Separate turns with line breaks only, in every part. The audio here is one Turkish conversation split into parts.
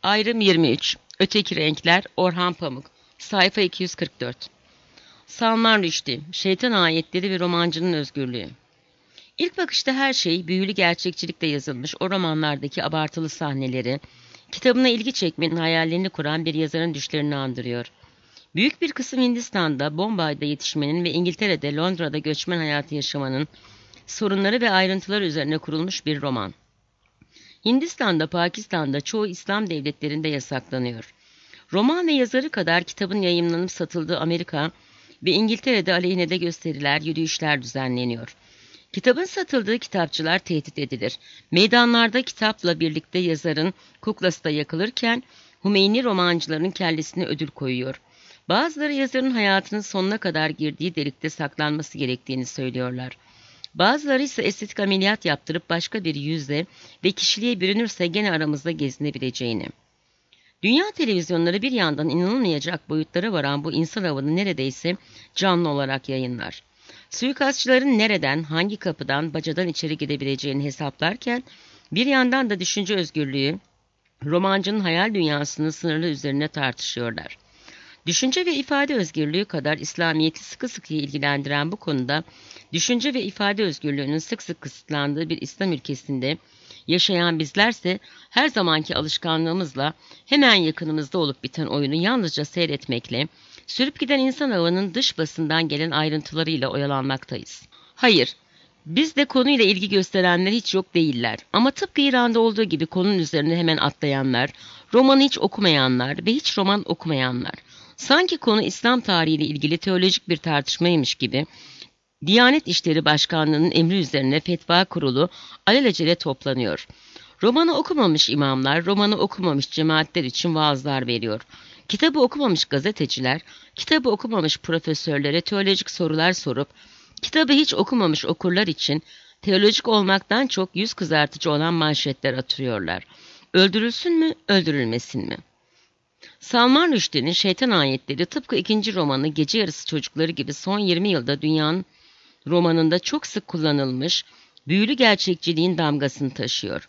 Ayrım 23. Öteki Renkler. Orhan Pamuk. Sayfa 244. Salman Rushdie. Şeytan Ayetleri ve Romancının Özgürlüğü. İlk bakışta her şey büyülü gerçekçilikle yazılmış o romanlardaki abartılı sahneleri, kitabına ilgi çekmenin hayallerini kuran bir yazarın düşlerini andırıyor. Büyük bir kısım Hindistan'da, Bombay'da yetişmenin ve İngiltere'de, Londra'da göçmen hayatı yaşamanın sorunları ve ayrıntıları üzerine kurulmuş bir roman. Hindistan'da, Pakistan'da, çoğu İslam devletlerinde yasaklanıyor. Roman ve yazarı kadar kitabın yayımlanıp satıldığı Amerika ve İngiltere'de aleyhine de gösteriler, yürüyüşler düzenleniyor. Kitabın satıldığı kitapçılar tehdit edilir. Meydanlarda kitapla birlikte yazarın kuklası da yakılırken Hümeyni romancıların kellesine ödül koyuyor. Bazıları yazarın hayatının sonuna kadar girdiği delikte saklanması gerektiğini söylüyorlar. Bazıları ise estetik ameliyat yaptırıp başka bir yüzle ve kişiliğe bürünürse gene aramızda gezinebileceğini. Dünya televizyonları bir yandan inanılmayacak boyutlara varan bu insan avını neredeyse canlı olarak yayınlar. Suikastçıların nereden, hangi kapıdan, bacadan içeri gidebileceğini hesaplarken bir yandan da düşünce özgürlüğü, romancının hayal dünyasının sınırlı üzerine tartışıyorlar. Düşünce ve ifade özgürlüğü kadar İslamiyet'i sıkı sıkıya ilgilendiren bu konuda düşünce ve ifade özgürlüğünün sık sık kısıtlandığı bir İslam ülkesinde yaşayan bizlerse her zamanki alışkanlığımızla hemen yakınımızda olup biten oyunu yalnızca seyretmekle, sürüp giden insan avının dış basından gelen ayrıntılarıyla oyalanmaktayız. Hayır, bizde konuyla ilgi gösterenler hiç yok değiller. Ama tıpkı İran'da olduğu gibi konunun üzerine hemen atlayanlar, romanı hiç okumayanlar ve hiç roman okumayanlar. Sanki konu İslam tarihiyle ilgili teolojik bir tartışmaymış gibi, Diyanet İşleri Başkanlığı'nın emri üzerine fetva kurulu alelacele toplanıyor. Romanı okumamış imamlar, romanı okumamış cemaatler için vaazlar veriyor. Kitabı okumamış gazeteciler, kitabı okumamış profesörlere teolojik sorular sorup, kitabı hiç okumamış okurlar için teolojik olmaktan çok yüz kızartıcı olan manşetler atıyorlar. Öldürülsün mü, öldürülmesin mi? Salman Rushdie'nin Şeytan Ayetleri tıpkı ikinci romanı Gece Yarısı Çocukları gibi son 20 yılda dünyanın romanında çok sık kullanılmış, büyülü gerçekçiliğin damgasını taşıyor.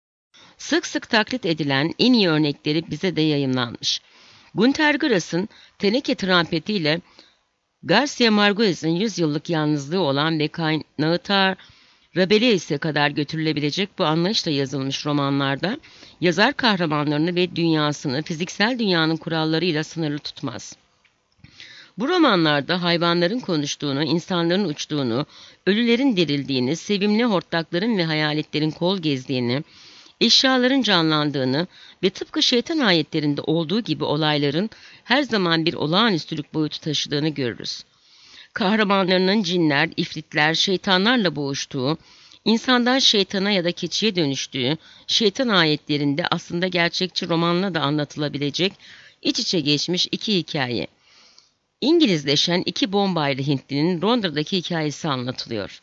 Sık sık taklit edilen en iyi örnekleri bize de yayımlanmış. Günter Grass'ın teneke trompetiyle Garcia Marquez'in 100 yıllık yalnızlığı olan ve kaynağı Rabelaise'e kadar götürülebilecek bu anlayışla yazılmış romanlarda yazar kahramanlarını ve dünyasını fiziksel dünyanın kurallarıyla sınırlı tutmaz. Bu romanlarda hayvanların konuştuğunu, insanların uçtuğunu, ölülerin dirildiğini, sevimli hortlakların ve hayaletlerin kol gezdiğini, eşyaların canlandığını ve tıpkı şeytan ayetlerinde olduğu gibi olayların her zaman bir olağanüstülük boyutu taşıdığını görürüz. Kahramanlarının cinler, ifritler, şeytanlarla boğuştuğu, insandan şeytana ya da keçiye dönüştüğü şeytan ayetlerinde aslında gerçekçi romanla da anlatılabilecek iç içe geçmiş iki hikaye. İngilizleşen iki Bombaylı Hintlinin Londra'daki hikayesi anlatılıyor.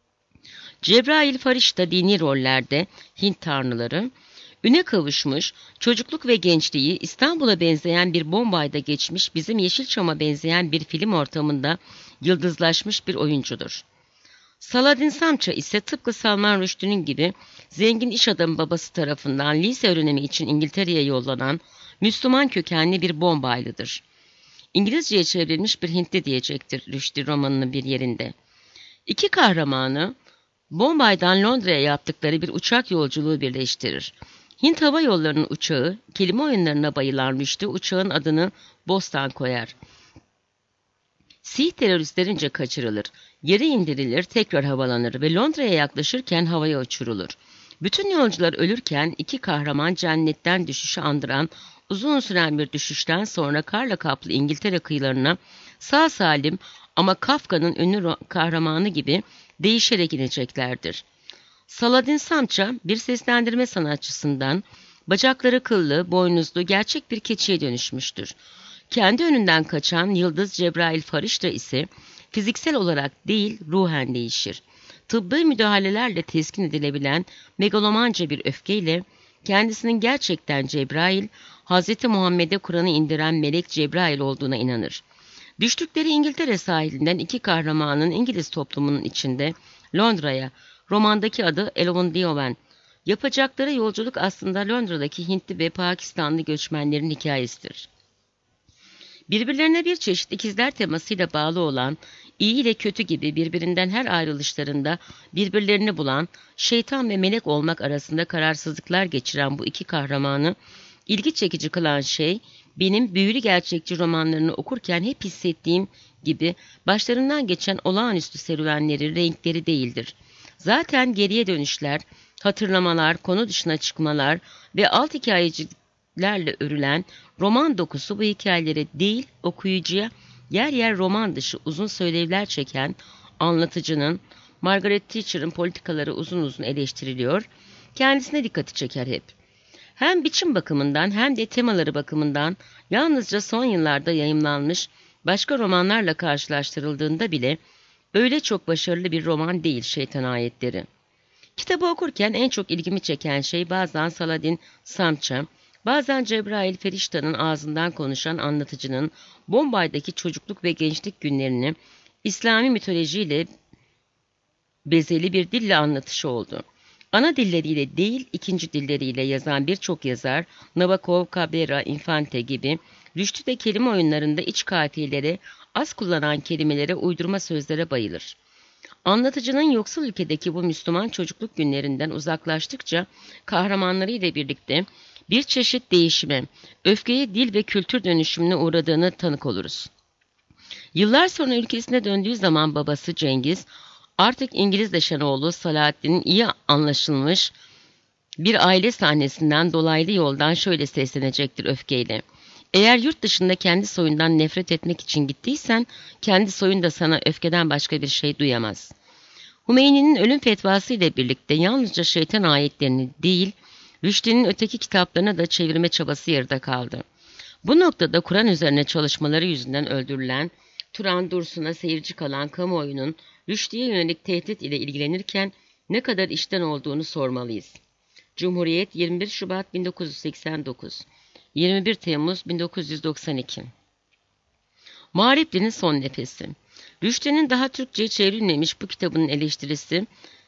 Cebrail Farişta dini rollerde Hint tanrıları, üne kavuşmuş, çocukluk ve gençliği İstanbul'a benzeyen bir Bombay'da geçmiş, bizim Yeşilçam'a benzeyen bir film ortamında yıldızlaşmış bir oyuncudur. Saladin Samça ise tıpkı Salman Rushdie'nin gibi zengin iş adamı babası tarafından lise öğrenimi için İngiltere'ye yollanan Müslüman kökenli bir Bombaylıdır. İngilizceye çevrilmiş bir Hintli diyecektir Rushdie romanının bir yerinde. İki kahramanı Bombay'dan Londra'ya yaptıkları bir uçak yolculuğu birleştirir. Hint Hava Yolları'nın uçağı, kelime oyunlarına bayılan Rushdie uçağın adını Bostan koyar. Sih teröristlerince kaçırılır, yere indirilir, tekrar havalanır ve Londra'ya yaklaşırken havaya uçurulur. Bütün yolcular ölürken iki kahraman cennetten düşüşü andıran uzun süren bir düşüşten sonra karla kaplı İngiltere kıyılarına sağ salim ama Kafka'nın ünlü kahramanı gibi değişerek ineceklerdir. Saladin Samça bir seslendirme sanatçısından bacakları kıllı, boynuzlu gerçek bir keçiye dönüşmüştür. Kendi önünden kaçan Yıldız Cebrail Farişta ise fiziksel olarak değil ruhen değişir. Tıbbi müdahalelerle teskin edilebilen megalomanca bir öfkeyle kendisinin gerçekten Cebrail, Hz. Muhammed'e Kur'an'ı indiren melek Cebrail olduğuna inanır. Düştükleri İngiltere sahilinden iki kahramanın İngiliz toplumunun içinde Londra'ya, romandaki adı Elowen Diowen, Yapacakları yolculuk aslında Londra'daki Hintli ve Pakistanlı göçmenlerin hikayesidir. Birbirlerine bir çeşit ikizler temasıyla bağlı olan, iyi ile kötü gibi birbirinden her ayrılışlarında birbirlerini bulan, şeytan ve melek olmak arasında kararsızlıklar geçiren bu iki kahramanı ilgi çekici kılan şey, benim büyülü gerçekçi romanlarını okurken hep hissettiğim gibi başlarından geçen olağanüstü serüvenleri, renkleri değildir. Zaten geriye dönüşler, hatırlamalar, konu dışına çıkmalar ve alt hikayecilerle örülen roman dokusu bu hikayelere değil, okuyucuya yer yer roman dışı uzun söylevler çeken anlatıcının, Margaret Thatcher'ın politikaları uzun uzun eleştiriliyor, kendisine dikkati çeker hep. Hem biçim bakımından hem de temaları bakımından yalnızca son yıllarda yayımlanmış başka romanlarla karşılaştırıldığında bile öyle çok başarılı bir roman değil Şeytan Ayetleri. Kitabı okurken en çok ilgimi çeken şey bazen Saladin Samça, bazen Cebrail Feriştah'ın ağzından konuşan anlatıcının Bombay'daki çocukluk ve gençlik günlerini İslami mitolojiyle bezeli bir dille anlatışı oldu. Ana dilleriyle değil, ikinci dilleriyle yazan birçok yazar, Nabokov, Cabrera, Infante gibi, Rüştü de kelime oyunlarında iç kafiyeleri, az kullanılan kelimelere, uydurma sözlere bayılır. Anlatıcının yoksul ülkedeki bu Müslüman çocukluk günlerinden uzaklaştıkça kahramanları ile birlikte bir çeşit değişime, öfkeye, dil ve kültür dönüşümüne uğradığını tanık oluruz. Yıllar sonra ülkesine döndüğü zaman babası Cengiz, artık İngiliz Deşenoğlu Salahaddin'in iyi anlaşılmış bir aile sahnesinden dolaylı yoldan şöyle seslenecektir öfkeyle. Eğer yurt dışında kendi soyundan nefret etmek için gittiysen, kendi soyun da sana öfkeden başka bir şey duyamaz. Hümeyni'nin ölüm fetvası ile birlikte yalnızca şeytan ayetlerini değil, Rüştü'nün öteki kitaplarına da çevirme çabası yarıda kaldı. Bu noktada Kur'an üzerine çalışmaları yüzünden öldürülen, Turan Dursun'a seyirci kalan kamuoyunun Rüştü'ye yönelik tehdit ile ilgilenirken ne kadar içten olduğunu sormalıyız. Cumhuriyet 21 Şubat 1989, 21 Temmuz 1992. Mağripli'nin son nefesi. Rüştü'nün daha Türkçe'ye çevrilmemiş bu kitabının eleştirisi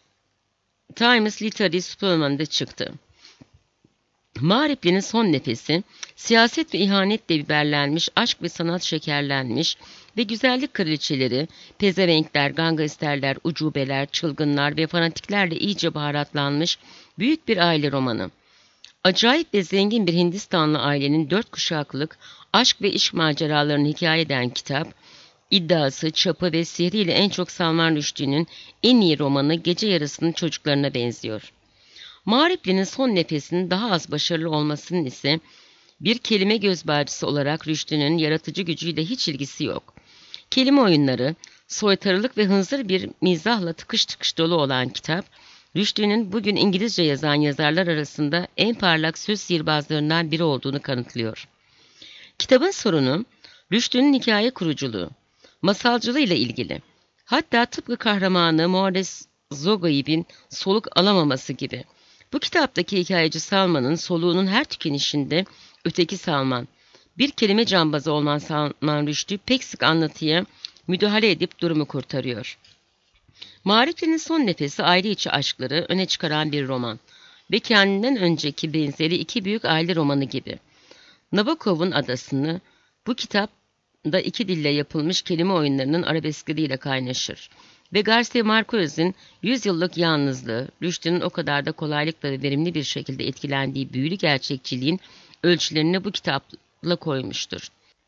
Times Literary Supplement'da çıktı. Mağripli'nin son nefesi, siyaset ve ihanetle biberlenmiş, aşk ve sanat şekerlenmiş ve güzellik kraliçeleri, pezevenkler, gangsterler, ucubeler, çılgınlar ve fanatiklerle iyice baharatlanmış büyük bir aile romanı. Acayip ve zengin bir Hindistanlı ailenin 4 kuşaklık aşk ve iş maceralarını hikaye eden kitap, iddiası, çapı ve sihriyle en çok Salman Rushdie'nin en iyi romanı Gece Yarısı'nın Çocuklarına benziyor. Mağripli'nin son nefesinin daha az başarılı olmasının ise bir kelime gözbarcısı olarak Rushdie'nin yaratıcı gücüyle hiç ilgisi yok. Kelime oyunları, soytarılık ve hınzır bir mizahla tıkış tıkış dolu olan kitap, Rushdie'nin bugün İngilizce yazan yazarlar arasında en parlak söz sihirbazlarından biri olduğunu kanıtlıyor. Kitabın sorunu, Rushdie'nin hikaye kuruculuğu, masalcılığı ile ilgili. Hatta tıpkı kahramanı Muares Zogaib'in soluk alamaması gibi. Bu kitaptaki hikayeci Salman'ın soluğunun her tükenişinde öteki Salman, bir kelime cambazı olan Salman Rushdie pek sık anlatıya müdahale edip durumu kurtarıyor. Mağripli'nin son nefesi aile içi aşkları öne çıkaran bir roman ve kendinden önceki benzeri iki büyük aile romanı gibi. Nabokov'un Adası'nı bu kitapta iki dille yapılmış kelime oyunlarının arabeskleriyle kaynaşır. Ve Garcia Marquez'in 100 yıllık yalnızlığı, Rushdie'nin o kadar da kolaylıkla ve verimli bir şekilde etkilendiği büyülü gerçekçiliğin ölçülerini bu kitapla koymuştur.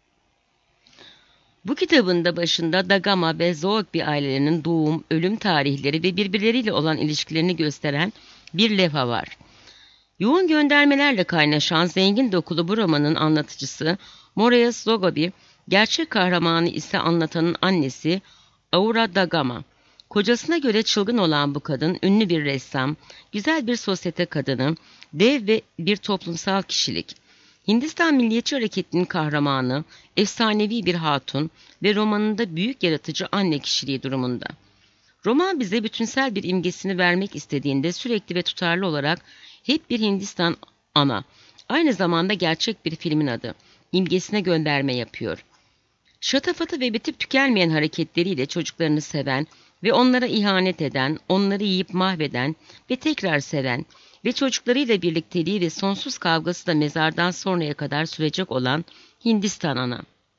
Bu kitabın da başında Da Gama ve Zoog bir ailelerinin doğum, ölüm tarihleri ve birbirleriyle olan ilişkilerini gösteren bir levha var. Yoğun göndermelerle kaynaşan zengin dokulu bu romanın anlatıcısı Moreas Zogobi, gerçek kahramanı ise anlatanın annesi Aura Da Gama. Kocasına göre çılgın olan bu kadın ünlü bir ressam, güzel bir sosyete kadını, dev ve bir toplumsal kişilik. Hindistan Milliyetçi Hareketi'nin kahramanı, efsanevi bir hatun ve romanında büyük yaratıcı anne kişiliği durumunda. Roman bize bütünsel bir imgesini vermek istediğinde sürekli ve tutarlı olarak hep bir Hindistan ana, aynı zamanda gerçek bir filmin adı, imgesine gönderme yapıyor. Şatafatı ve bitip tükenmeyen hareketleriyle çocuklarını seven ve onlara ihanet eden, onları yiyip mahveden ve tekrar seven ve çocuklarıyla birlikteliği ve sonsuz kavgası da mezardan sonraya kadar sürecek olan Hindistan ana.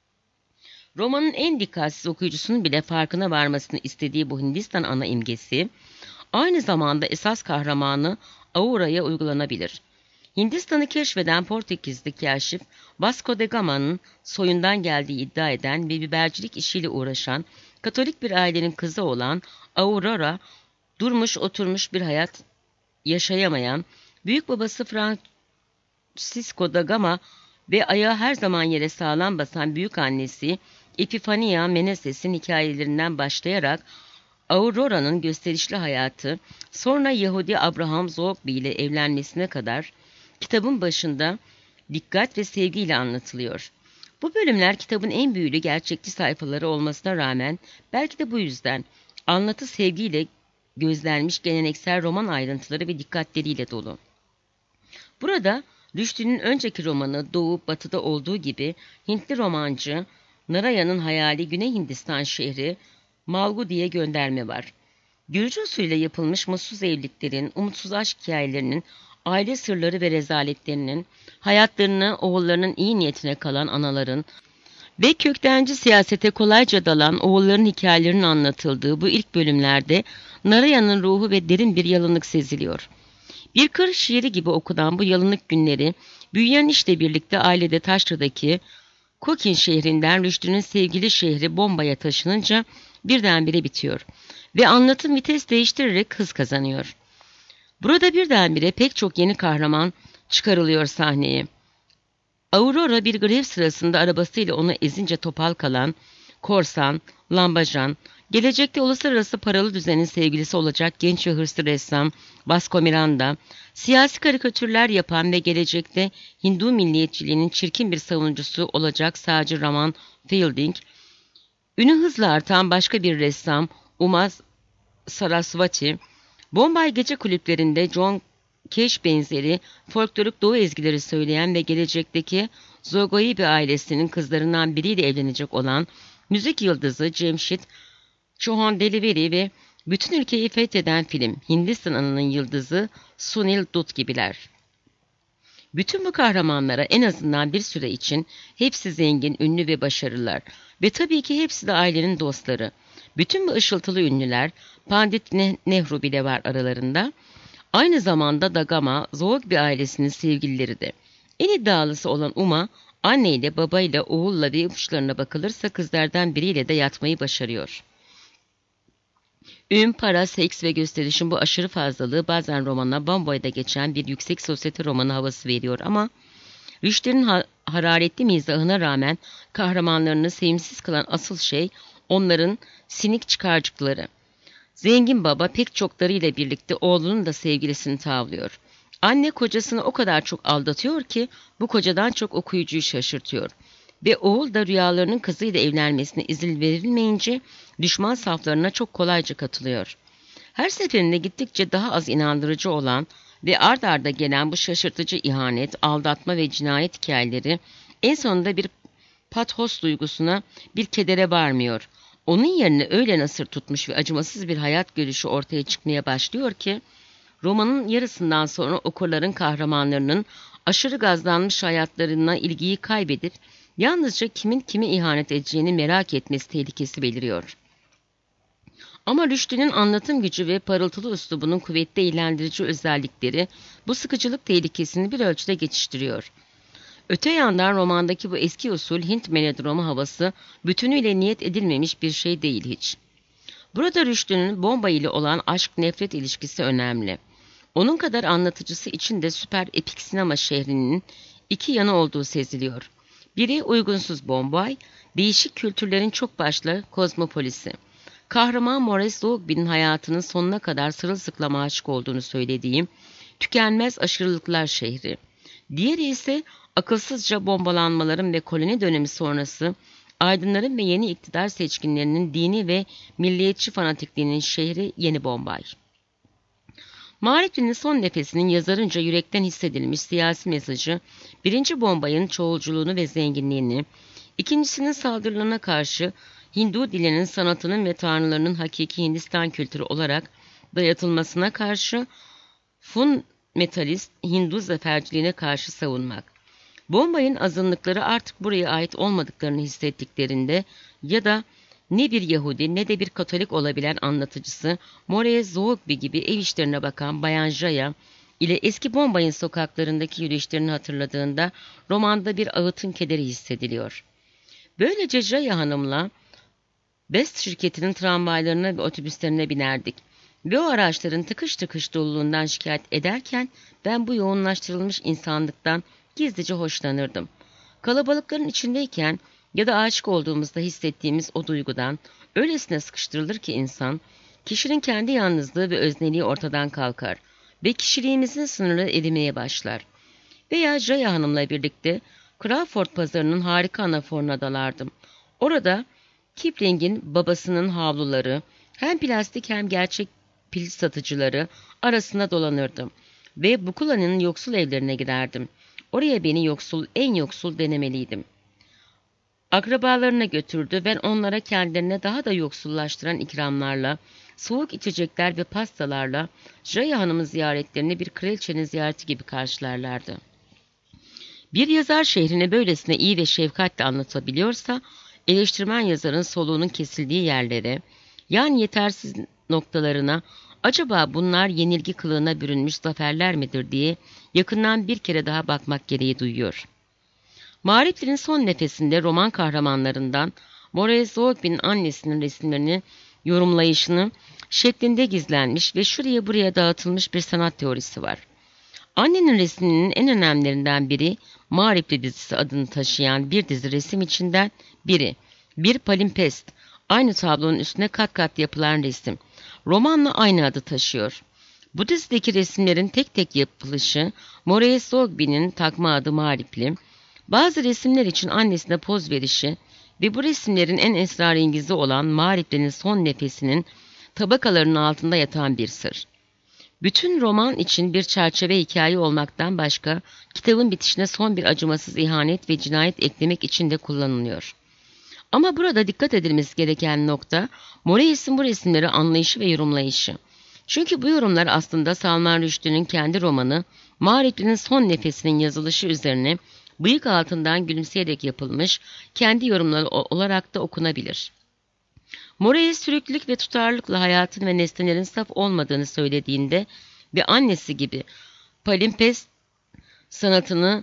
Romanın en dikkatsiz okuyucusunun bile farkına varmasını istediği bu Hindistan ana imgesi, aynı zamanda esas kahramanı Aura'ya uygulanabilir. Hindistan'ı keşfeden Portekizli kaşif Vasco da Gama'nın soyundan geldiği iddia eden ve bibercilik işiyle uğraşan Katolik bir ailenin kızı olan Aurora, durmuş oturmuş bir hayat yaşayamayan, büyük babası Francisco da Gama ve ayağı her zaman yere sağlam basan büyük annesi Epifania Menezes'in hikayelerinden başlayarak Aurora'nın gösterişli hayatı, sonra Yahudi Abraham Zoğbi ile evlenmesine kadar kitabın başında dikkat ve sevgiyle anlatılıyor. Bu bölümler kitabın en büyülü gerçekçi sayfaları olmasına rağmen belki de bu yüzden anlatı sevgiyle gözlenmiş geleneksel roman ayrıntıları ve dikkatleriyle dolu. Burada Rushdie'nin önceki romanı Doğu Batı'da olduğu gibi Hintli romancı Naraya'nın hayali Güney Hindistan şehri Malgudi'ye gönderme var. Görücü usulüyle yapılmış mutsuz evliliklerin, umutsuz aşk hikayelerinin, aile sırları ve rezaletlerinin, hayatlarını oğullarının iyi niyetine kalan anaların ve köktenci siyasete kolayca dalan oğulların hikayelerinin anlatıldığı bu ilk bölümlerde Naraya'nın ruhu ve derin bir yalınlık seziliyor. Bir kır şiiri gibi okunan bu yalınlık günleri, büyüyen işle birlikte ailede Taşra'daki Kokin şehrinden Rushdie'nin sevgili şehri Bombay'a taşınınca birdenbire bitiyor ve anlatım vites değiştirerek hız kazanıyor. Burada birdenbire pek çok yeni kahraman çıkarılıyor sahneye. Aurora bir grev sırasında arabasıyla onu ezince topal kalan korsan, lambajan, gelecekte uluslararası paralı düzenin sevgilisi olacak genç ve hırslı ressam Vasco Miranda, siyasi karikatürler yapan ve gelecekte Hindu milliyetçiliğinin çirkin bir savunucusu olacak sağcı Raman Fielding, ünü hızla artan başka bir ressam Uma Sarasvati, Bombay gece kulüplerinde John Cash benzeri folklorik doğu ezgileri söyleyen ve gelecekteki Zogoibi ailesinin kızlarından biriyle evlenecek olan müzik yıldızı Cemşit Choudhury ve bütün ülkeyi fetheden film Hindistan Anı'nın yıldızı Sunil Dutt gibiler. Bütün bu kahramanlara en azından bir süre için hepsi zengin, ünlü ve başarılılar ve tabii ki hepsi de ailenin dostları. Bütün bu ışıltılı ünlüler, Pandit Nehru bile var aralarında, aynı zamanda da Gama, Zoğbi ailesinin sevgilileri de. En iddialısı olan Uma, anneyle, babayla, oğulla ve ipuçlarına bakılırsa kızlardan biriyle de yatmayı başarıyor. Para, seks ve gösterişin bu aşırı fazlalığı bazen romana Bombay'da geçen bir yüksek sosyete romanı havası veriyor ama Rushdie'nin hararetli mizahına rağmen kahramanlarını sevimsiz kılan asıl şey onların sinik çıkarcıkları. Zengin baba pek çoklarıyla birlikte oğlunun da sevgilisini tavlıyor. Anne kocasını o kadar çok aldatıyor ki bu kocadan çok okuyucuyu şaşırtıyor. Ve oğul da rüyalarının kızıyla evlenmesine izin verilmeyince düşman saflarına çok kolayca katılıyor. Her seferinde gittikçe daha az inandırıcı olan ve ard arda gelen bu şaşırtıcı ihanet, aldatma ve cinayet hikayeleri en sonunda bir pathos duygusuna, bir kedere varmıyor. Onun yerine öyle nasır tutmuş ve acımasız bir hayat görüşü ortaya çıkmaya başlıyor ki, romanın yarısından sonra okurların kahramanlarının aşırı gazlanmış hayatlarına ilgiyi kaybedip, yalnızca kimin kime ihanet edeceğini merak etmesi tehlikesi beliriyor. Ama Rushdie'nin anlatım gücü ve parıltılı üslubunun kuvvetli eğlendirici özellikleri bu sıkıcılık tehlikesini bir ölçüde geçiştiriyor. Öte yandan romandaki bu eski usul Hint melodrama havası bütünüyle niyet edilmemiş bir şey değil hiç. Burada Rushdie'nin Bombay ile olan aşk-nefret ilişkisi önemli. Onun kadar anlatıcısı için de süper epik sinema şehrinin iki yanı olduğu seziliyor. Biri uygunsuz Bombay, değişik kültürlerin çok başlı kozmopolisi. Kahraman Maurice Zoghbi'nin hayatının sonuna kadar sırılsıklama aşık olduğunu söylediğim tükenmez aşırılıklar şehri. Diğeri ise akılsızca bombalanmaların ve koloni dönemi sonrası aydınların ve yeni iktidar seçkinlerinin dini ve milliyetçi fanatikliğinin şehri Yeni Bombay. Marif'in son nefesinin yazarınca yürekten hissedilmiş siyasi mesajı, birinci Bombay'ın çoğulculuğunu ve zenginliğini, ikincisinin saldırılarına karşı Hindu dilinin, sanatının ve tanrılarının hakiki Hindistan kültürü olarak dayatılmasına karşı metalist Hindu zaferciliğine karşı savunmak. Bombay'ın azınlıkları artık buraya ait olmadıklarını hissettiklerinde ya da ne bir Yahudi ne de bir Katolik olabilen anlatıcısı Moreye Zoogby gibi ev işlerine bakan Bayan Jaya ile eski Bombay'ın sokaklarındaki yürüyüşlerini hatırladığında romanda bir ağıtın kederi hissediliyor. Böylece Jaya Hanım'la Best şirketinin tramvaylarına ve otobüslerine binerdik. Ve o araçların tıkış tıkış doluluğundan şikayet ederken ben bu yoğunlaştırılmış insanlıktan gizlice hoşlanırdım. Kalabalıkların içindeyken ya da aşık olduğumuzda hissettiğimiz o duygudan öylesine sıkıştırılır ki insan, kişinin kendi yalnızlığı ve özneliği ortadan kalkar ve kişiliğimizin sınırları erimeye başlar. Veya Jaya Hanım'la birlikte Crawford pazarının harika anaforuna dalardım. Orada Kipling'in babasının havluları, hem plastik hem gerçek pil satıcıları arasında dolanırdım ve Bukula'nın yoksul evlerine giderdim. Oraya beni yoksul, en yoksul denemeliydim. Akrabalarına götürdü. Ben onlara kendilerine daha da yoksullaştıran ikramlarla, soğuk içecekler ve pastalarla Jaya Hanım'ın ziyaretlerini bir kraliçenin ziyareti gibi karşılarlardı. Bir yazar şehrini böylesine iyi ve şefkatle anlatabiliyorsa, eleştirmen yazarın soluğunun kesildiği yerlere, yani yetersiz noktalarına, acaba bunlar yenilgi kılığına bürünmüş zaferler midir diye yakından bir kere daha bakmak gereği duyuyor. Mağriplerin son nefesinde roman kahramanlarından Moreye Zoogby'nin annesinin resimlerini yorumlayışını şeklinde gizlenmiş ve şuraya buraya dağıtılmış bir sanat teorisi var. Annenin resminin en önemlilerinden biri, Mağripli dizisi adını taşıyan bir dizi resim içinden biri. Bir palimpsest, aynı tablonun üstüne kat kat yapılan resim. Romanla aynı adı taşıyor. Bu dizideki resimlerin tek tek yapılışı, Moreye Zoogby'nin takma adı Mağripli, bazı resimler için annesine poz verişi ve bu resimlerin en esrarengizi olan Mağripli'nin son nefesinin tabakalarının altında yatan bir sır. Bütün roman için bir çerçeve hikaye olmaktan başka, kitabın bitişine son bir acımasız ihanet ve cinayet eklemek için de kullanılıyor. Ama burada dikkat edilmesi gereken nokta, Moraes'in bu resimleri anlayışı ve yorumlayışı. Çünkü bu yorumlar aslında Salman Rushdie'nin kendi romanı, Mağripli'nin son nefesinin yazılışı üzerine bıyık altından gülümseyerek yapılmış, kendi yorumları olarak da okunabilir. Moraes süreklülük ve tutarlılıkla hayatın ve nesnelerin saf olmadığını söylediğinde ve annesi gibi palimpsest sanatını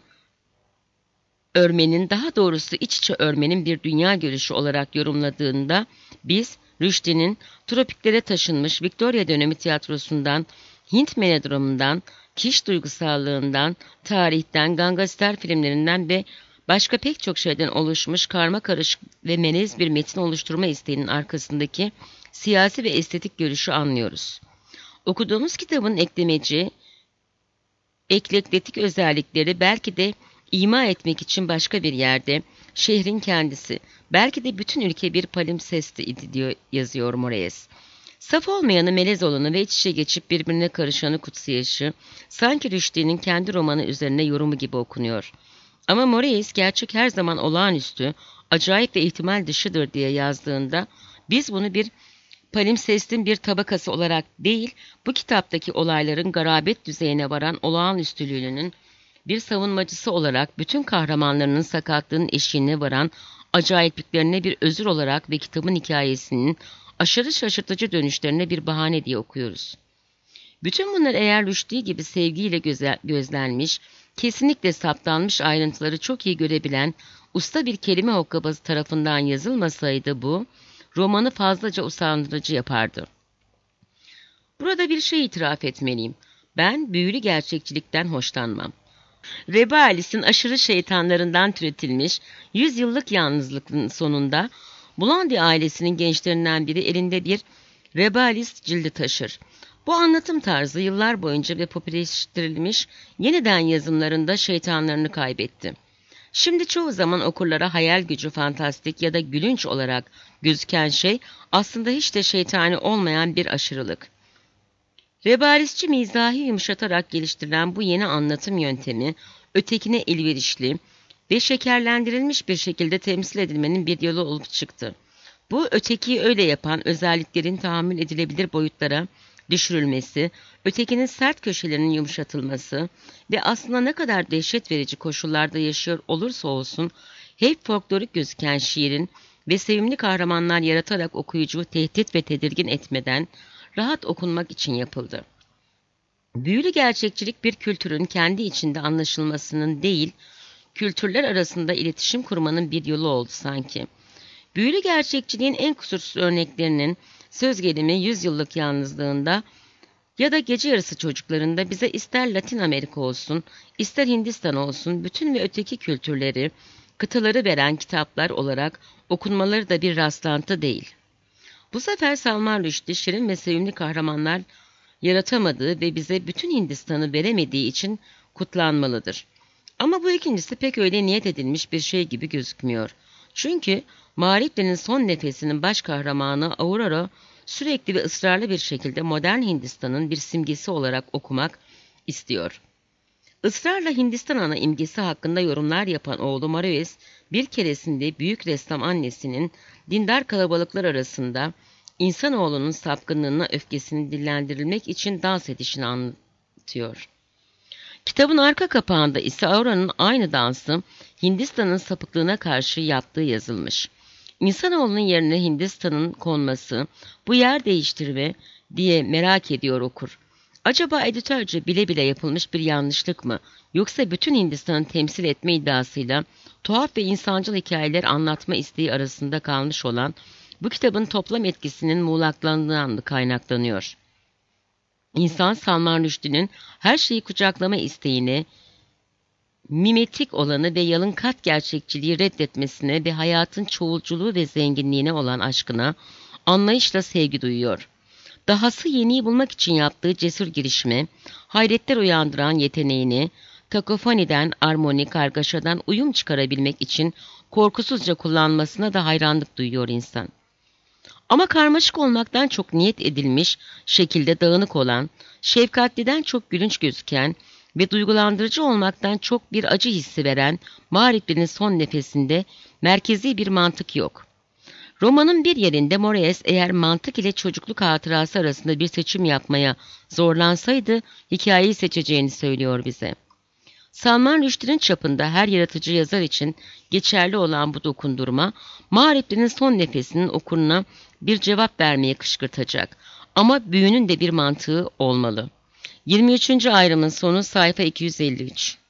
örmenin, daha doğrusu iç içe örmenin bir dünya görüşü olarak yorumladığında biz Rushdie'nin tropiklere taşınmış Victoria dönemi tiyatrosundan, Hint melodramından, kiş duygusallığından, tarihten, gangster filmlerinden ve başka pek çok şeyden oluşmuş karma karışık ve melez bir metin oluşturma isteğinin arkasındaki siyasi ve estetik görüşü anlıyoruz. Okuduğumuz kitabın eklemeci, eklektik özellikleri belki de ima etmek için başka bir yerde, şehrin kendisi, belki de bütün ülke bir palimpsesti idi diyor, yazıyor Moraes. Saf olmayanı, melez olanı ve iç içe geçip birbirine karışanı kutsayışı, sanki Rushdie'nin kendi romanı üzerine yorumu gibi okunuyor. Ama Moraes gerçek her zaman olağanüstü, acayip ve ihtimal dışıdır diye yazdığında, biz bunu bir palimpsestin bir tabakası olarak değil, bu kitaptaki olayların garabet düzeyine varan olağanüstülüğünün bir savunmacısı olarak bütün kahramanlarının sakatlığının eşiğine varan acayipliklerine bir özür olarak ve kitabın hikayesinin aşırı şaşırtıcı dönüşlerine bir bahane diye okuyoruz. Bütün bunlar eğer Rushdie gibi sevgiyle gözlenmiş, kesinlikle saptanmış ayrıntıları çok iyi görebilen usta bir kelime hokkabazı tarafından yazılmasaydı bu, romanı fazlaca usandırıcı yapardı. Burada bir şey itiraf etmeliyim. Ben büyülü gerçekçilikten hoşlanmam. Reba Alice'in aşırı şeytanlarından türetilmiş 100 yıllık yalnızlığın sonunda Blondie ailesinin gençlerinden biri elinde bir Reba Alice cildi taşır. Bu anlatım tarzı yıllar boyunca ve popülerleştirilmiş yeniden yazımlarında şeytanlarını kaybetti. Şimdi çoğu zaman okurlara hayal gücü fantastik ya da gülünç olarak gözüken şey aslında hiç de şeytani olmayan bir aşırılık. Realisçi mizahı yumuşatarak geliştirilen bu yeni anlatım yöntemi, ötekine elverişli ve şekerlendirilmiş bir şekilde temsil edilmenin bir yolu olup çıktı. Bu ötekiyi öyle yapan özelliklerin tahammül edilebilir boyutlara, düşürülmesi, ötekinin sert köşelerinin yumuşatılması ve aslında ne kadar dehşet verici koşullarda yaşıyor olursa olsun hep folklorik gözüken şiirin ve sevimli kahramanlar yaratarak okuyucuyu tehdit ve tedirgin etmeden rahat okunmak için yapıldı. Büyülü gerçekçilik bir kültürün kendi içinde anlaşılmasının değil, kültürler arasında iletişim kurmanın bir yolu oldu sanki. Büyülü gerçekçiliğin en kusursuz örneklerinin söz gelimi yüzyıllık yalnızlığında ya da gece yarısı çocuklarında bize ister Latin Amerika olsun, ister Hindistan olsun bütün ve öteki kültürleri, kıtaları veren kitaplar olarak okunmaları da bir rastlantı değil. Bu sefer Salman Rushdie şirin ve sevimli kahramanlar yaratamadığı ve bize bütün Hindistan'ı veremediği için kutlanmalıdır. Ama bu ikincisi pek öyle niyet edilmiş bir şey gibi gözükmüyor. Çünkü Mağripli'nin son nefesinin baş kahramanı Aurora sürekli ve ısrarlı bir şekilde modern Hindistan'ın bir simgesi olarak okumak istiyor. Israrla Hindistan ana imgesi hakkında yorumlar yapan oğlu Marois bir keresinde büyük ressam annesinin dindar kalabalıklar arasında insanoğlunun sapkınlığına öfkesini dillendirilmek için dans edişini anlatıyor. Kitabın arka kapağında ise Aurora'nın aynı dansı Hindistan'ın sapıklığına karşı yaptığı yazılmış. İnsanoğlunun yerine Hindistan'ın konması, bu yer değiştirme diye merak ediyor okur. Acaba editörce bile bile yapılmış bir yanlışlık mı, yoksa bütün Hindistan'ı temsil etme iddiasıyla tuhaf ve insancıl hikayeler anlatma isteği arasında kalmış olan bu kitabın toplam etkisinin muğlaklandığından mı kaynaklanıyor? İnsan Salman Rushdie'nin her şeyi kucaklama isteğini, mimetik olanı ve yalınkat gerçekçiliği reddetmesine ve hayatın çoğulculuğu ve zenginliğine olan aşkına anlayışla sevgi duyuyor. Dahası yeniyi bulmak için yaptığı cesur girişime, hayretler uyandıran yeteneğini, kakofoniden, armoni, kargaşadan uyum çıkarabilmek için korkusuzca kullanmasına da hayranlık duyuyor insan. Ama karmaşık olmaktan çok niyet edilmiş şekilde dağınık olan, şefkatliden çok gülünç gözüken ve duygulandırıcı olmaktan çok bir acı hissi veren Mağripli'nin son nefesinde merkezi bir mantık yok. Romanın bir yerinde Moraes eğer mantık ile çocukluk hatırası arasında bir seçim yapmaya zorlansaydı hikayeyi seçeceğini söylüyor bize. Salman Rushdie'nin çapında her yaratıcı yazar için geçerli olan bu dokundurma, Mağripli'nin son nefesinin okuruna bir cevap vermeye kışkırtacak. Ama büyünün de bir mantığı olmalı. 23. ayrımın sonu sayfa 253.